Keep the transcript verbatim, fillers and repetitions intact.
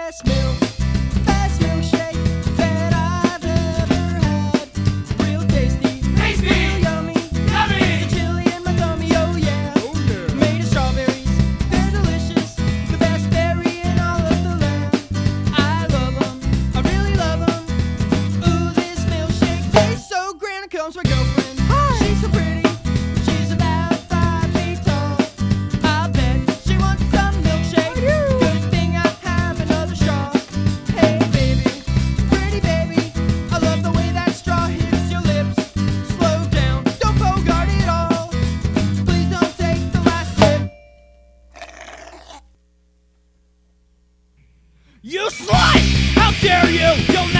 best milk, best milkshake that I've ever had. Real tasty, Tasty. real yummy, Yummy. It's a chili in my tummy, oh yeah. Oh, yeah. Made of strawberries, they're delicious, the best berry in all of the land. I love 'em, I really love 'em. Ooh, this milkshake tastes so grand. Here comes my girlfriend. She's so pretty, she's about five feet tall. I bet she wants some milkshake. Good thing I have another straw. Hey baby, pretty baby, I love the way that straw hits your lips. Slow down, don't bogart it all. Please don't take the last sip. You slut! How dare you! You'll